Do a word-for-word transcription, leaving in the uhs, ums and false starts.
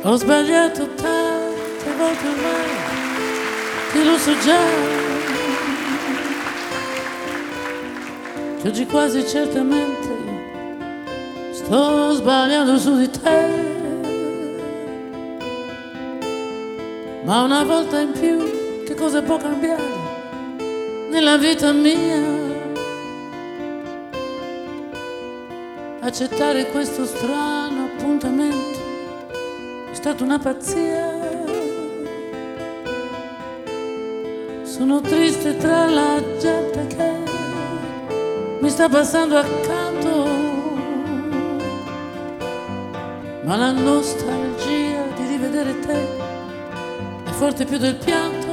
Ho sbagliato tante volte ormai, te lo so già, che oggi quasi certamente sto sbagliando su di te. Ma una volta in più che cosa può cambiare nella vita mia? Accettare questo strano appuntamento è stata una pazzia. Sono triste tra la gente che mi sta passando accanto, ma la nostalgia di rivedere te è forte più del pianto.